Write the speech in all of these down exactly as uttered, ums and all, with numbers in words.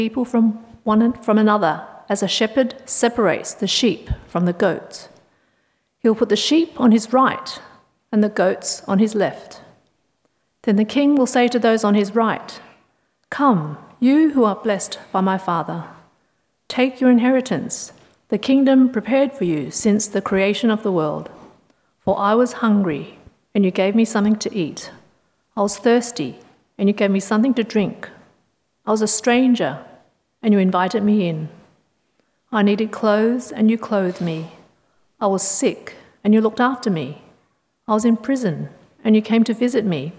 people from one from another, as a shepherd separates the sheep from the goats. He will put the sheep on his right and the goats on his left. Then the king will say to those on his right, "Come, you who are blessed by my Father, take your inheritance, the kingdom prepared for you since the creation of the world. For I was hungry, and you gave me something to eat. I was thirsty, and you gave me something to drink. I was a stranger, and you invited me in. I needed clothes, and you clothed me. I was sick, and you looked after me. I was in prison, and you came to visit me."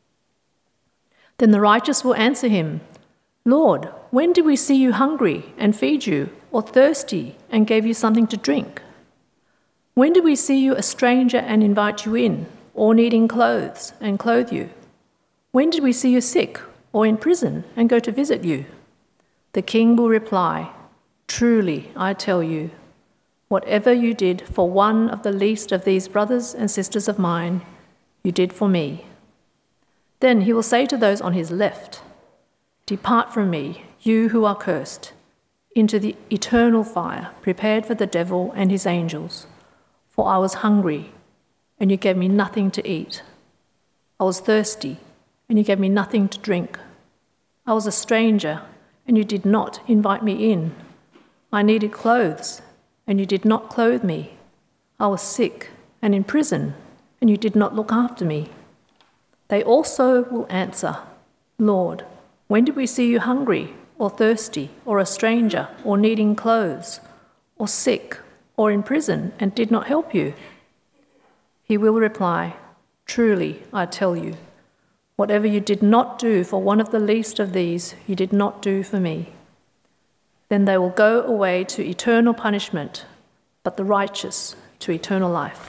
Then the righteous will answer him, "Lord, when did we see you hungry and feed you, or thirsty and gave you something to drink? When did we see you a stranger and invite you in, or needing clothes and clothe you? When did we see you sick or in prison and go to visit you?" The king will reply, "Truly, I tell you, whatever you did for one of the least of these brothers and sisters of mine, you did for me." Then he will say to those on his left, "Depart from me, you who are cursed, into the eternal fire prepared for the devil and his angels. For I was hungry, and you gave me nothing to eat. I was thirsty, and you gave me nothing to drink. I was a stranger, and you did not invite me in. I needed clothes, and you did not clothe me. I was sick and in prison, and you did not look after me." They also will answer, "Lord, when did we see you hungry, or thirsty, or a stranger, or needing clothes, or sick, or in prison, and did not help you?" He will reply, "Truly, I tell you, whatever you did not do for one of the least of these, you did not do for me." Then they will go away to eternal punishment, but the righteous to eternal life.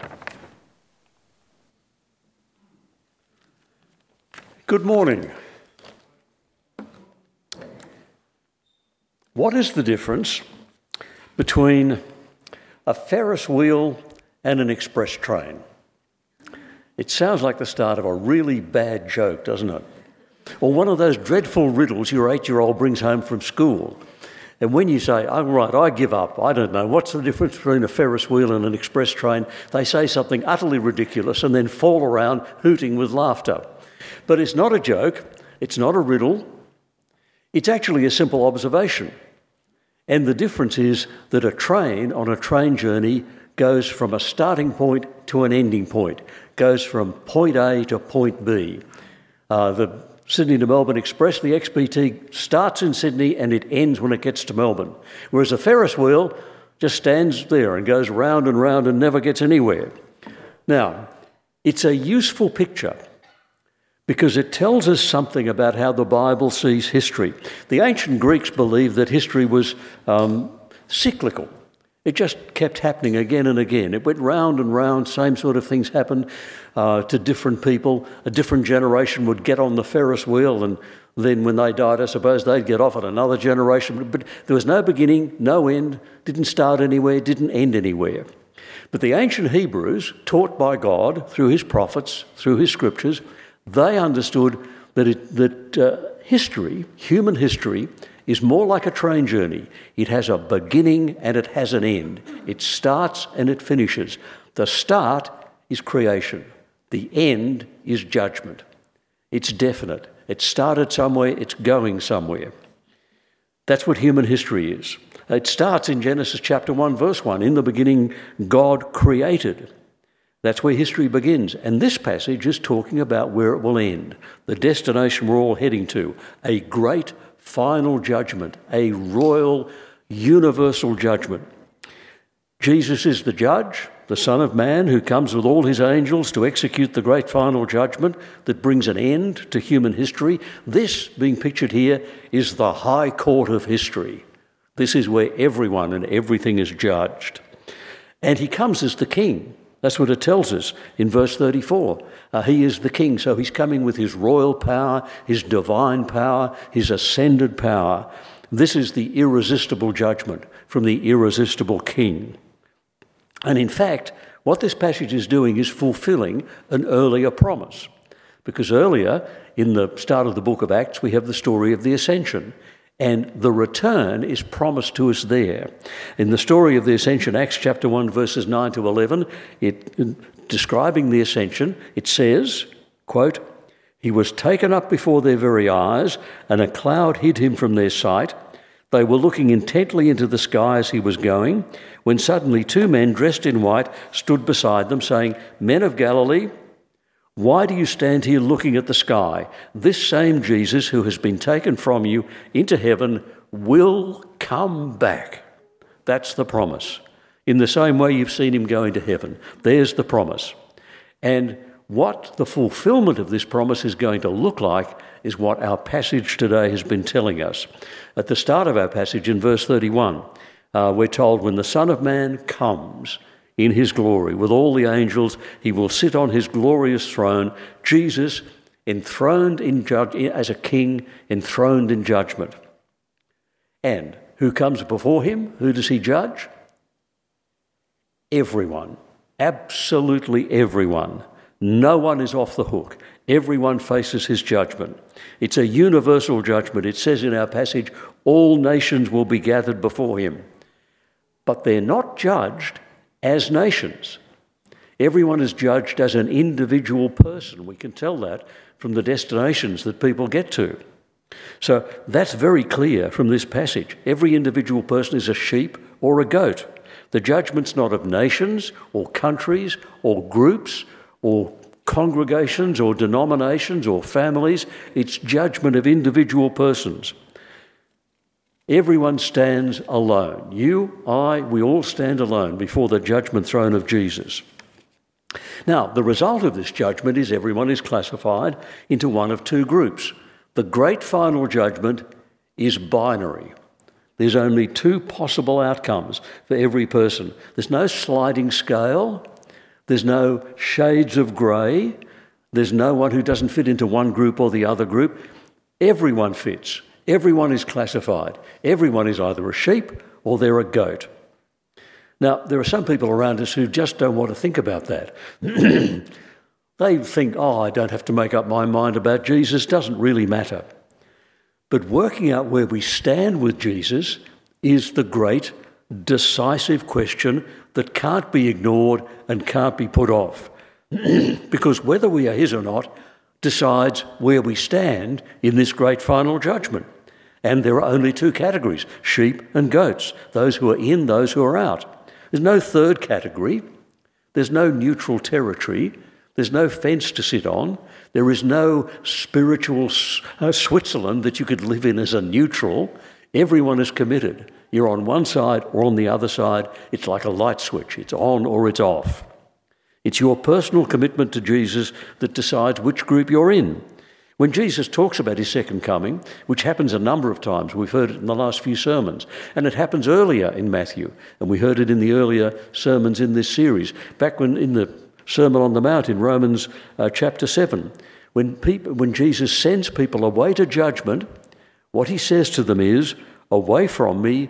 Good morning. What is the difference between a Ferris wheel and an express train? It sounds like the start of a really bad joke, doesn't it? Or one of those dreadful riddles your eight-year-old brings home from school. And when you say, "Oh, right, I give up, I don't know, what's the difference between a Ferris wheel and an express train?" they say something utterly ridiculous and then fall around hooting with laughter. But it's not a joke, it's not a riddle, it's actually a simple observation. And the difference is that a train on a train journey goes from a starting point to an ending point, goes from point A to point B. Uh, the Sydney to Melbourne Express, the X P T, starts in Sydney and it ends when it gets to Melbourne. Whereas a Ferris wheel just stands there and goes round and round and never gets anywhere. Now, it's a useful picture because it tells us something about how the Bible sees history. The ancient Greeks believed that history was um, cyclical. It just kept happening again and again. It went round and round, same sort of things happened uh, to different people. A different generation would get on the Ferris wheel, and then when they died, I suppose they'd get off at another generation. But there was no beginning, no end, didn't start anywhere, didn't end anywhere. But the ancient Hebrews, taught by God through his prophets, through his scriptures, they understood that, it, that uh, history, human history, is more like a train journey. It has a beginning and it has an end. It starts and it finishes. The start is creation. The end is judgment. It's definite. It started somewhere, it's going somewhere. That's what human history is. It starts in Genesis chapter one, verse one. In the beginning, God created. That's where history begins. And this passage is talking about where it will end, the destination we're all heading to, a great final judgment, a royal, universal judgment. Jesus is the judge, the Son of Man, who comes with all his angels to execute the great final judgment that brings an end to human history. This, being pictured here, is the high court of history. This is where everyone and everything is judged. And he comes as the king. That's what it tells us in verse thirty-four. Uh, he is the king, so he's coming with his royal power, his divine power, his ascended power. This is the irresistible judgment from the irresistible king. And in fact, what this passage is doing is fulfilling an earlier promise. Because earlier, in the start of the book of Acts, we have the story of the ascension. And the return is promised to us there. In the story of the ascension, Acts chapter one, verses nine to eleven, it, describing the ascension, it says, quote, "He was taken up before their very eyes, and a cloud hid him from their sight. They were looking intently into the sky as he was going, when suddenly two men dressed in white stood beside them, saying, 'Men of Galilee, why do you stand here looking at the sky? This same Jesus who has been taken from you into heaven will come back.'" That's the promise. In the same way you've seen him go into heaven. There's the promise. And what the fulfillment of this promise is going to look like is what our passage today has been telling us. At the start of our passage in verse thirty-one, uh, we're told, "When the Son of Man comes in his glory with all the angels, he will sit on his glorious throne." Jesus enthroned in judge, as a king, enthroned in judgment. And who comes before him? Who does he judge? Everyone. Absolutely everyone. No one is off the hook. Everyone faces his judgment. It's a universal judgment. It says in our passage, all nations will be gathered before him. But they're not judged as nations. Everyone is judged as an individual person. We can tell that from the destinations that people get to. So that's very clear from this passage. Every individual person is a sheep or a goat. The judgment's not of nations or countries or groups or congregations or denominations or families. It's judgment of individual persons. Everyone stands alone. You, I, we all stand alone before the judgment throne of Jesus. Now, the result of this judgment is everyone is classified into one of two groups. The great final judgment is binary. There's only two possible outcomes for every person. There's no sliding scale. There's no shades of grey. There's no one who doesn't fit into one group or the other group. Everyone fits. Everyone is classified. Everyone is either a sheep or they're a goat. Now, there are some people around us who just don't want to think about that. They think, oh, I don't have to make up my mind about Jesus, doesn't really matter. But working out where we stand with Jesus is the great, decisive question that can't be ignored and can't be put off. Because whether we are his or not decides where we stand in this great final judgment. And there are only two categories, sheep and goats, those who are in, those who are out. There's no third category. There's no neutral territory. There's no fence to sit on. There is no spiritual uh, Switzerland that you could live in as a neutral. Everyone is committed. You're on one side or on the other side. It's like a light switch. It's on or it's off. It's your personal commitment to Jesus that decides which group you're in. When Jesus talks about his second coming, which happens a number of times, we've heard it in the last few sermons, and it happens earlier in Matthew, and we heard it in the earlier sermons in this series, back when in the Sermon on the Mount in Romans uh, chapter seven, when, people, when Jesus sends people away to judgment, what he says to them is, "Away from me,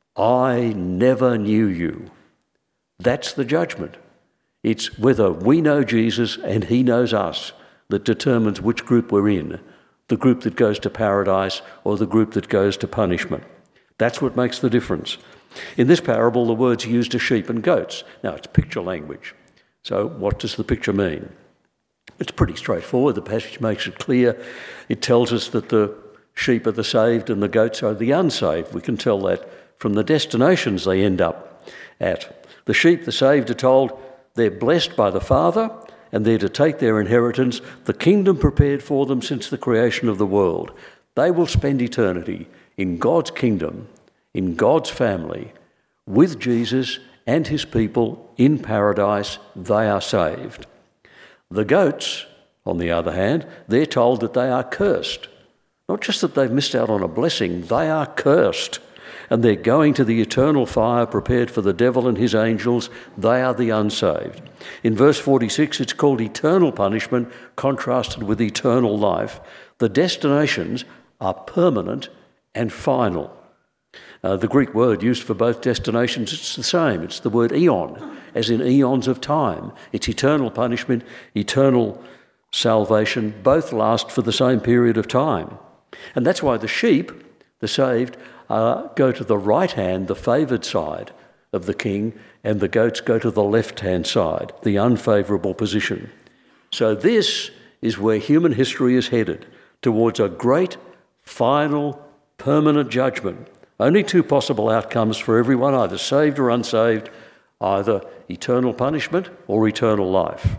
I never knew you." That's the judgment. It's whether we know Jesus and he knows us that determines which group we're in, the group that goes to paradise or the group that goes to punishment. That's what makes the difference. In this parable, the words used are sheep and goats. Now, it's picture language. So what does the picture mean? It's pretty straightforward. The passage makes it clear. It tells us that the sheep are the saved and the goats are the unsaved. We can tell that from the destinations they end up at. The sheep, the saved, are told they're blessed by the Father and they're to take their inheritance, the kingdom prepared for them since the creation of the world. They will spend eternity in God's kingdom, in God's family, with Jesus and his people in paradise. They are saved. The goats, on the other hand, they're told that they are cursed. Not just that they've missed out on a blessing, they are cursed. And they're going to the eternal fire prepared for the devil and his angels. They are the unsaved. In verse forty-six, it's called eternal punishment, contrasted with eternal life. The destinations are permanent and final. Uh, the Greek word used for both destinations, it's the same. It's the word eon, as in eons of time. It's eternal punishment, eternal salvation. Both last for the same period of time. And that's why the sheep, The saved uh, go to the right hand, the favoured side of the king, and the goats go to the left-hand side, the unfavourable position. So this is where human history is headed, towards a great, final, permanent judgment. Only two possible outcomes for everyone, either saved or unsaved, either eternal punishment or eternal life.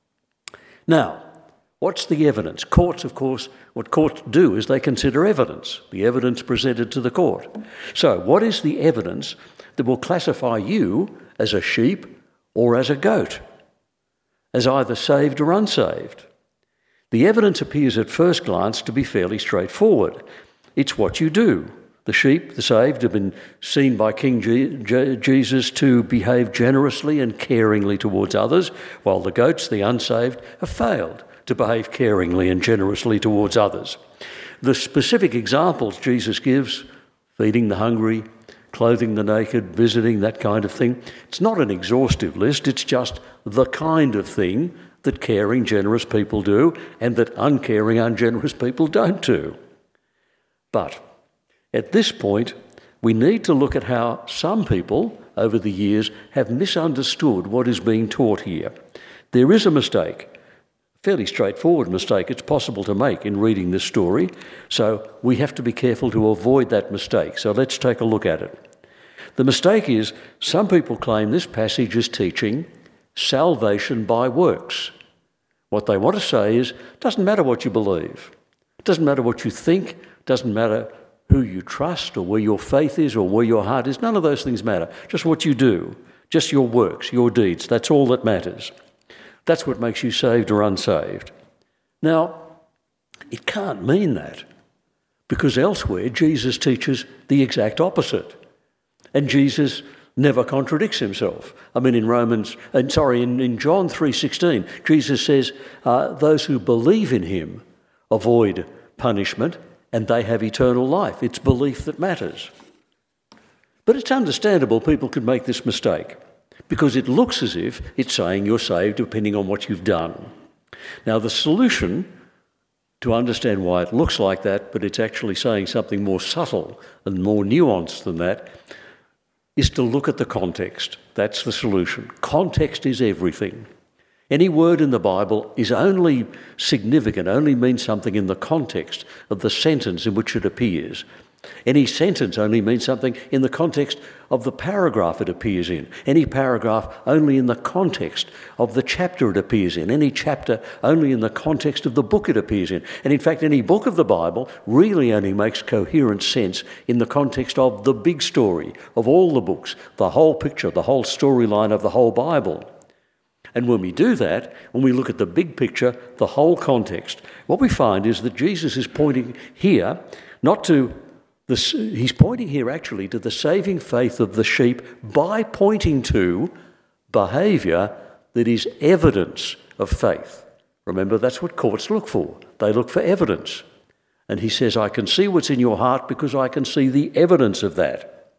Now, what's the evidence? Courts, of course, what courts do is they consider evidence, the evidence presented to the court. So what is the evidence that will classify you as a sheep or as a goat, as either saved or unsaved? The evidence appears at first glance to be fairly straightforward. It's what you do. The sheep, the saved, have been seen by King Je- Je- Jesus to behave generously and caringly towards others, while the goats, the unsaved, have failed to behave caringly and generously towards others. The specific examples Jesus gives, feeding the hungry, clothing the naked, visiting, that kind of thing, it's not an exhaustive list, it's just the kind of thing that caring, generous people do and that uncaring, ungenerous people don't do. But at this point, we need to look at how some people over the years have misunderstood what is being taught here. There is a mistake, a fairly straightforward mistake it's possible to make in reading this story, so we have to be careful to avoid that mistake. So let's take a look at it. The mistake is some people claim this passage is teaching salvation by works. What they want to say is, it doesn't matter what you believe, it doesn't matter what you think, it doesn't matter who you trust or where your faith is or where your heart is, none of those things matter. Just what you do, just your works, your deeds, that's all that matters. That's what makes you saved or unsaved. Now, it can't mean that, because elsewhere Jesus teaches the exact opposite. And Jesus never contradicts himself. I mean, in Romans, and sorry, in, in John three sixteen, Jesus says, uh, those who believe in him avoid punishment and they have eternal life. It's belief that matters. But it's understandable people could make this mistake, because it looks as if it's saying you're saved depending on what you've done. Now, the solution to understand why it looks like that, but it's actually saying something more subtle and more nuanced than that, is to look at the context. That's the solution. Context is everything. Any word in the Bible is only significant, only means something in the context of the sentence in which it appears. Any sentence only means something in the context of the paragraph it appears in. Any paragraph only in the context of the chapter it appears in. Any chapter only in the context of the book it appears in. And in fact, any book of the Bible really only makes coherent sense in the context of the big story, of all the books, the whole picture, the whole storyline of the whole Bible. And when we do that, when we look at the big picture, the whole context, what we find is that Jesus is pointing here not to This, he's pointing here actually to the saving faith of the sheep by pointing to behaviour that is evidence of faith. Remember, that's what courts look for. They look for evidence. And he says, I can see what's in your heart because I can see the evidence of that.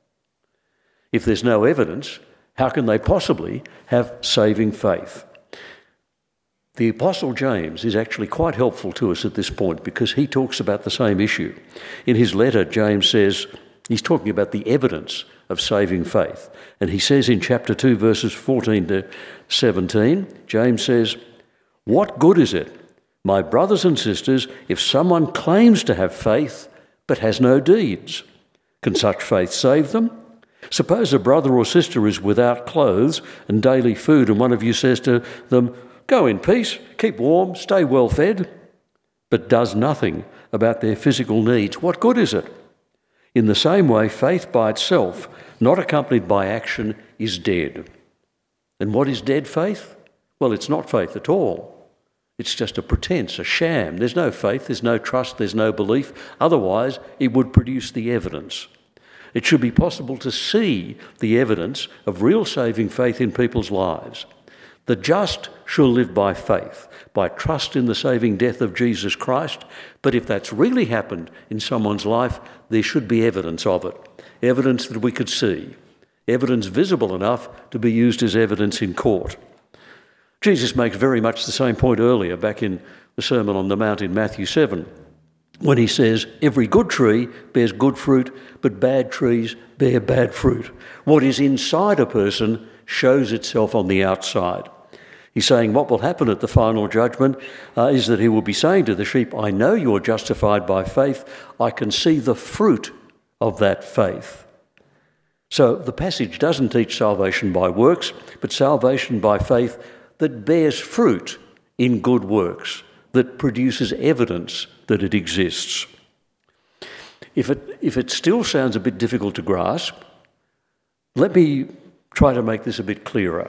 If there's no evidence, how can they possibly have saving faith? The Apostle James is actually quite helpful to us at this point because he talks about the same issue. In his letter, James says, he's talking about the evidence of saving faith. And he says in chapter two, verses fourteen to seventeen, James says, what good is it, my brothers and sisters, if someone claims to have faith but has no deeds? Can such faith save them? Suppose a brother or sister is without clothes and daily food, and one of you says to them, go in peace, keep warm, stay well fed, but does nothing about their physical needs. What good is it? In the same way, faith by itself, not accompanied by action, is dead. And what is dead faith? Well, it's not faith at all. It's just a pretense, a sham. There's no faith, there's no trust, there's no belief. Otherwise, it would produce the evidence. It should be possible to see the evidence of real saving faith in people's lives. The just shall live by faith, by trust in the saving death of Jesus Christ. But if that's really happened in someone's life, there should be evidence of it, evidence that we could see, evidence visible enough to be used as evidence in court. Jesus makes very much the same point earlier, back in the Sermon on the Mount in Matthew seven. when he says, every good tree bears good fruit, but bad trees bear bad fruit. What is inside a person shows itself on the outside. He's saying what will happen at the final judgment uh, is that he will be saying to the sheep, I know you're justified by faith. I can see the fruit of that faith. So the passage doesn't teach salvation by works, but salvation by faith that bears fruit in good works, that produces evidence that it exists. If it, if it still sounds a bit difficult to grasp, let me try to make this a bit clearer.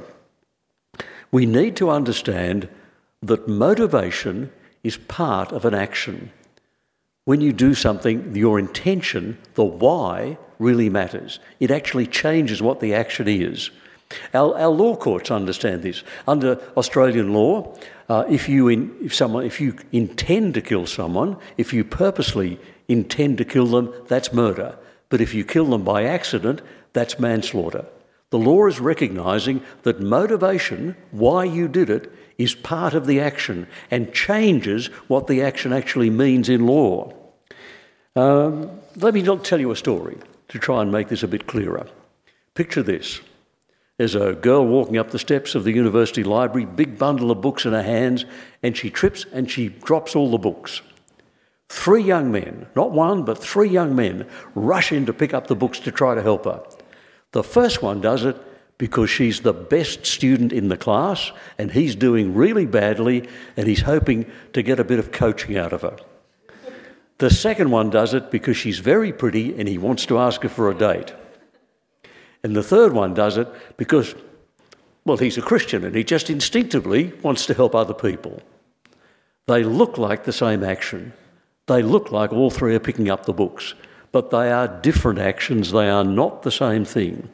We need to understand that motivation is part of an action. When you do something, your intention, the why, really matters. It actually changes what the action is. Our, our law courts understand this. Under Australian law, uh, if you in, if someone if you intend to kill someone, if you purposely intend to kill them, that's murder. But if you kill them by accident, that's manslaughter. The law is recognising that motivation, why you did it, is part of the action and changes what the action actually means in law. Um, let me tell you a story to try and make this a bit clearer. Picture this. There's a girl walking up the steps of the university library, big bundle of books in her hands, and she trips and she drops all the books. Three young men, not one, but three young men, rush in to pick up the books to try to help her. The first one does it because she's the best student in the class and he's doing really badly and he's hoping to get a bit of coaching out of her. The second one does it because she's very pretty and he wants to ask her for a date. And the third one does it because, well, he's a Christian and he just instinctively wants to help other people. They look like the same action. They look like all three are picking up the books. But they are different actions, they are not the same thing.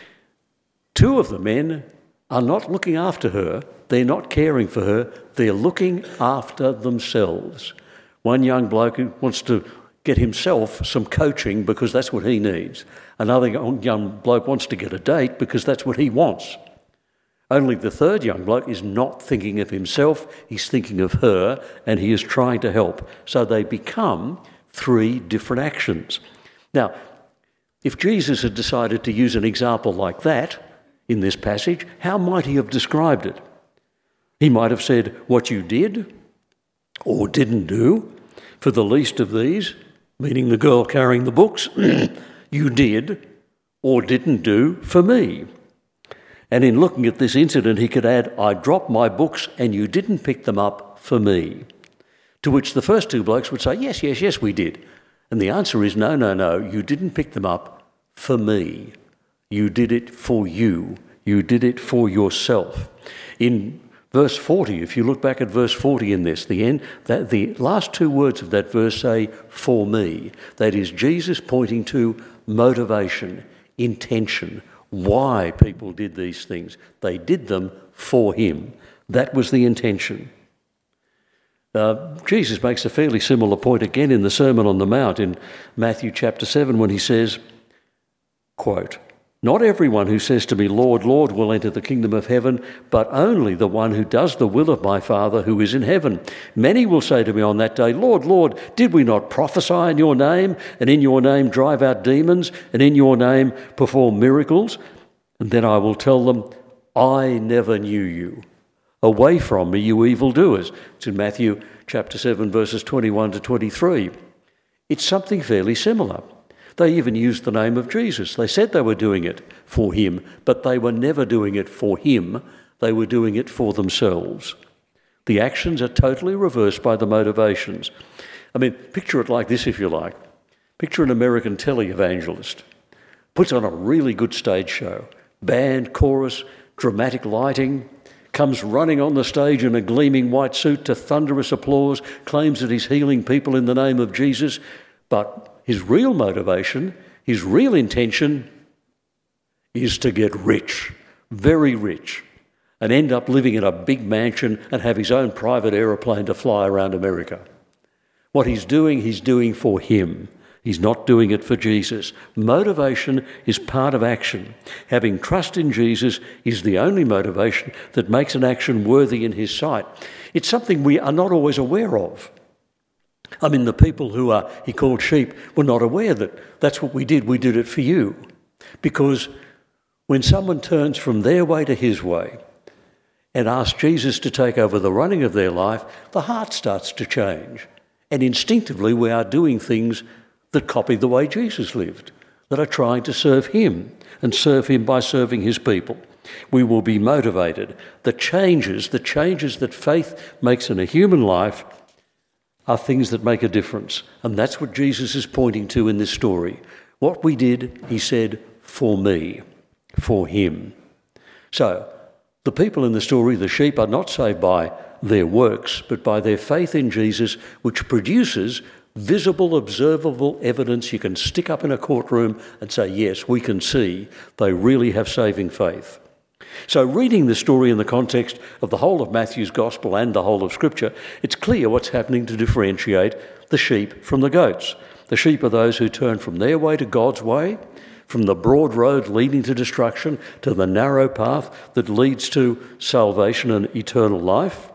Two of the men are not looking after her, they're not caring for her, they're looking after themselves. One young bloke wants to get himself some coaching because that's what he needs. Another young bloke wants to get a date because that's what he wants. Only the third young bloke is not thinking of himself, he's thinking of her, and he is trying to help. So they become three different actions. Now, if Jesus had decided to use an example like that in this passage, how might he have described it? He might have said, what you did or didn't do for the least of these, meaning the girl carrying the books, you did or didn't do for me. And in looking at this incident, he could add, I dropped my books and you didn't pick them up for me. To which the first two blokes would say, yes, yes, yes, we did. And the answer is, no, no, no, you didn't pick them up for me. You did it for you. You did it for yourself. In verse forty, if you look back at verse forty in this, the end, that the last two words of that verse say, for me. That is Jesus pointing to motivation, intention, why people did these things. They did them for him. That was the intention. Uh, Jesus makes a fairly similar point again in the Sermon on the Mount in Matthew chapter seven when he says, quote, not everyone who says to me, Lord, Lord, will enter the kingdom of heaven, but only the one who does the will of my Father who is in heaven. Many will say to me on that day, Lord, Lord, did we not prophesy in your name, and in your name drive out demons, and in your name perform miracles? And then I will tell them, I never knew you. Away from me, you evildoers. It's in Matthew chapter seven, verses twenty-one to twenty-three. It's something fairly similar. They even used the name of Jesus. They said they were doing it for him, but they were never doing it for him. They were doing it for themselves. The actions are totally reversed by the motivations. I mean, picture it like this if you like. Picture an American televangelist. Puts on a really good stage show. Band, chorus, dramatic lighting, comes running on the stage in a gleaming white suit to thunderous applause, claims that he's healing people in the name of Jesus, but his real motivation, his real intention is to get rich, very rich, and end up living in a big mansion and have his own private aeroplane to fly around America. What he's doing, he's doing for him. He's not doing it for Jesus. Motivation is part of action. Having trust in Jesus is the only motivation that makes an action worthy in his sight. It's something we are not always aware of. I mean, the people who are, he called sheep were not aware that that's what we did. We did it for you. Because when someone turns from their way to his way and asks Jesus to take over the running of their life, the heart starts to change. And instinctively we are doing things that copy the way Jesus lived, that are trying to serve him and serve him by serving his people. We will be motivated. The changes, the changes that faith makes in a human life are things that make a difference. And that's what Jesus is pointing to in this story. What we did, he said, for me, for him. So, the people in the story, the sheep, are not saved by their works, but by their faith in Jesus, which produces visible, observable evidence you can stick up in a courtroom and say, yes, we can see they really have saving faith. So reading the story in the context of the whole of Matthew's Gospel and the whole of Scripture, it's clear what's happening to differentiate the sheep from the goats. The sheep are those who turn from their way to God's way, from the broad road leading to destruction to the narrow path that leads to salvation and eternal life.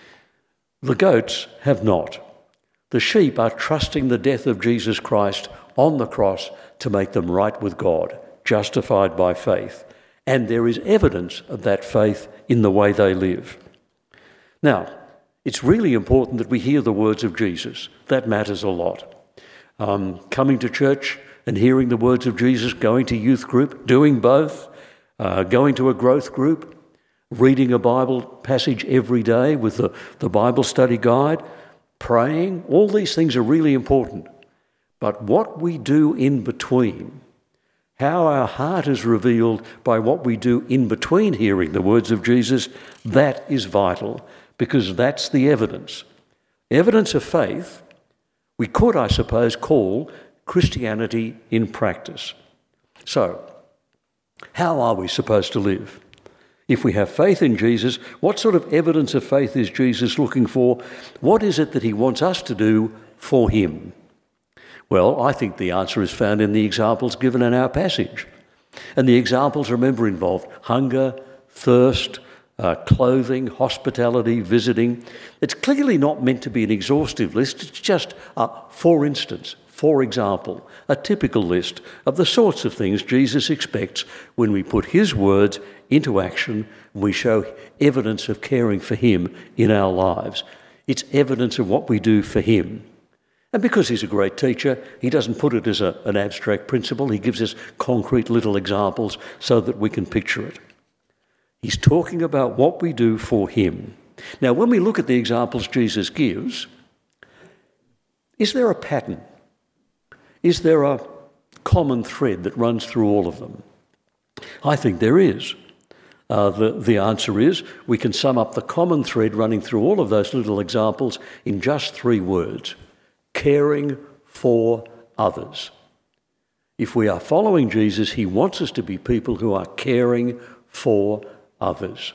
The goats have not. The sheep are trusting the death of Jesus Christ on the cross to make them right with God, justified by faith. And there is evidence of that faith in the way they live. Now, it's really important that we hear the words of Jesus. That matters a lot. Um, coming to church and hearing the words of Jesus, going to youth group, doing both, uh, going to a growth group, reading a Bible passage every day with the, the Bible study guide, praying, all these things are really important. But what we do in between, how our heart is revealed by what we do in between hearing the words of Jesus, that is vital, because that's the evidence. Evidence of faith, we could, I suppose, call Christianity in practice. So, how are we supposed to live? If we have faith in Jesus, what sort of evidence of faith is Jesus looking for? What is it that he wants us to do for him? Well, I think the answer is found in the examples given in our passage. And the examples, remember, involved hunger, thirst, uh, clothing, hospitality, visiting. It's clearly not meant to be an exhaustive list. It's just, uh, for instance, for example, a typical list of the sorts of things Jesus expects when we put his words into action and we show evidence of caring for him in our lives. It's evidence of what we do for him. And because he's a great teacher, he doesn't put it as a, an abstract principle. He gives us concrete little examples so that we can picture it. He's talking about what we do for him. Now, when we look at the examples Jesus gives, is there a pattern? Is there a common thread that runs through all of them? I think there is. Uh, the, the answer is we can sum up the common thread running through all of those little examples in just three words: caring for others. If we are following Jesus, he wants us to be people who are caring for others.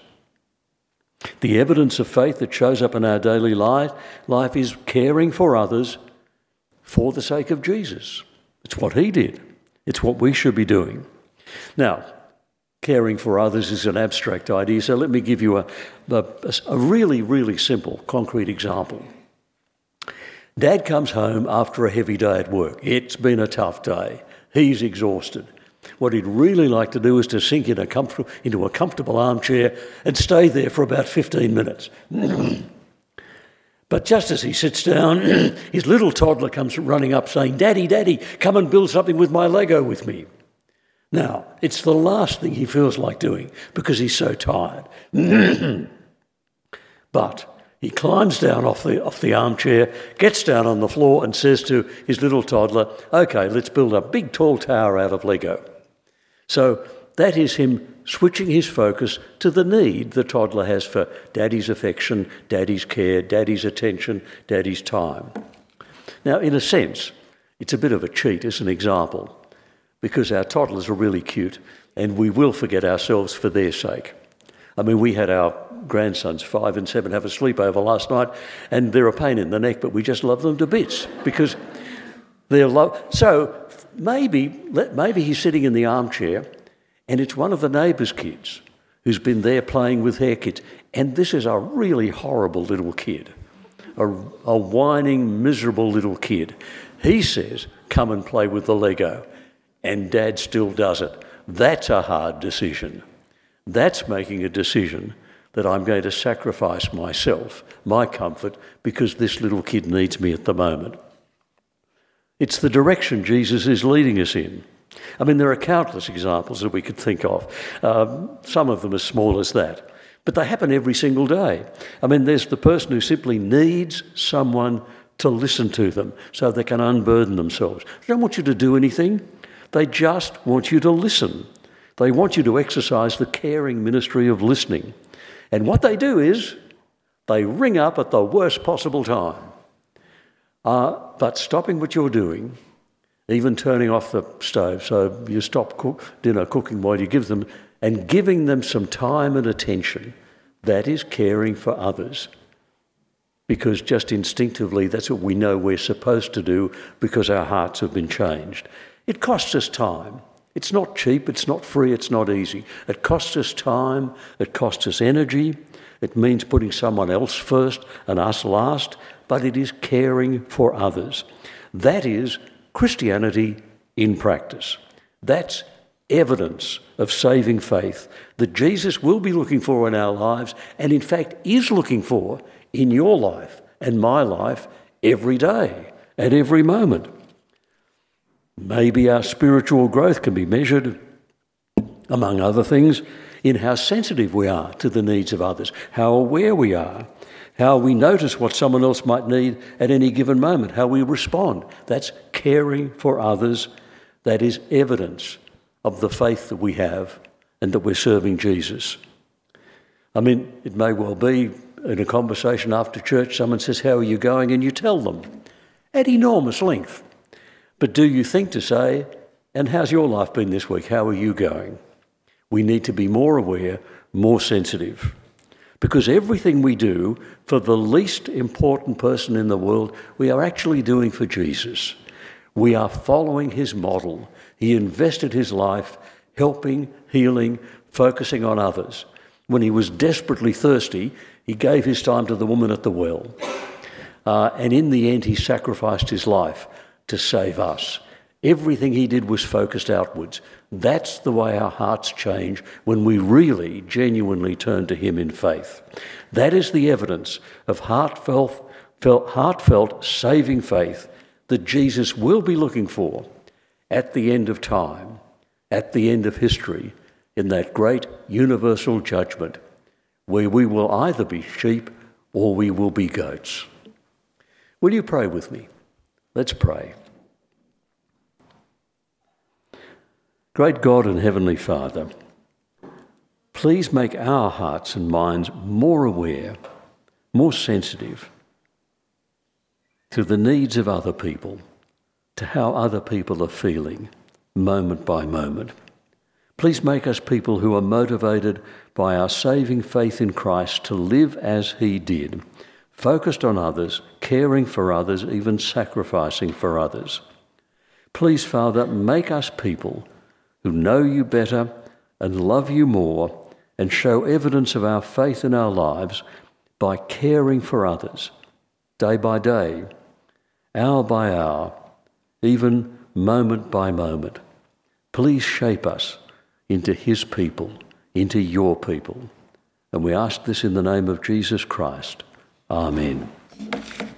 The evidence of faith that shows up in our daily life, life is caring for others for the sake of Jesus. It's what he did. It's what we should be doing. Now, caring for others is an abstract idea, so let me give you a, a, a really, really simple, concrete example. Dad comes home after a heavy day at work. It's been a tough day. He's exhausted. What he'd really like to do is to sink in a comfort- into a comfortable armchair and stay there for about fifteen minutes. But just as he sits down, his little toddler comes running up saying, "Daddy, Daddy, come and build something with my Lego with me." Now, it's the last thing he feels like doing because he's so tired. But he climbs down off the, off the armchair, gets down on the floor and says to his little toddler, "Okay, let's build a big tall tower out of Lego." So that is him switching his focus to the need the toddler has for daddy's affection, daddy's care, daddy's attention, daddy's time. Now, in a sense, it's a bit of a cheat as an example, because our toddlers are really cute and we will forget ourselves for their sake. I mean, we had our grandsons, five and seven, have a sleepover last night, and they're a pain in the neck, but we just love them to bits because they're love. So maybe, maybe he's sitting in the armchair and it's one of the neighbour's kids who's been there playing with their kids, and this is a really horrible little kid. a, a whining, miserable little kid. He says, come and play with the Lego, and Dad still does it. That's a hard decision. That's making a decision that I'm going to sacrifice myself, my comfort, because this little kid needs me at the moment. It's the direction Jesus is leading us in. I mean, there are countless examples that we could think of, um, some of them as small as that, but they happen every single day. I mean, there's the person who simply needs someone to listen to them so they can unburden themselves. They don't want you to do anything. They just want you to listen. They want you to exercise the caring ministry of listening. And what they do is they ring up at the worst possible time. Uh, but stopping what you're doing, even turning off the stove so you stop cook, dinner cooking while you give them, and giving them some time and attention, that is caring for others. Because just instinctively that's what we know we're supposed to do because our hearts have been changed. It costs us time. It's not cheap, it's not free, it's not easy. It costs us time, it costs us energy, it means putting someone else first and us last, but it is caring for others. That is Christianity in practice. That's evidence of saving faith that Jesus will be looking for in our lives and in fact is looking for in your life and my life every day, at every moment. Maybe our spiritual growth can be measured, among other things, in how sensitive we are to the needs of others, how aware we are, how we notice what someone else might need at any given moment, how we respond. That's caring for others. That is evidence of the faith that we have and that we're serving Jesus. I mean, it may well be in a conversation after church, someone says, how are you going? And you tell them at enormous length. But do you think to say, and how's your life been this week? How are you going? We need to be more aware, more sensitive. Because everything we do for the least important person in the world, we are actually doing for Jesus. We are following his model. He invested his life helping, healing, focusing on others. When he was desperately thirsty, he gave his time to the woman at the well. Uh, and in the end, he sacrificed his life to save us. Everything he did was focused outwards. That's the way our hearts change when we really, genuinely turn to him in faith. That is the evidence of heartfelt, felt, heartfelt saving faith that Jesus will be looking for at the end of time, at the end of history, in that great universal judgment, where we will either be sheep or we will be goats. Will you pray with me? Let's pray. Great God and Heavenly Father, please make our hearts and minds more aware, more sensitive to the needs of other people, to how other people are feeling moment by moment. Please make us people who are motivated by our saving faith in Christ to live as he did, focused on others, caring for others, even sacrificing for others. Please, Father, make us people who know you better and love you more and show evidence of our faith in our lives by caring for others, day by day, hour by hour, even moment by moment. Please shape us into his people, into your people. And we ask this in the name of Jesus Christ. Amen.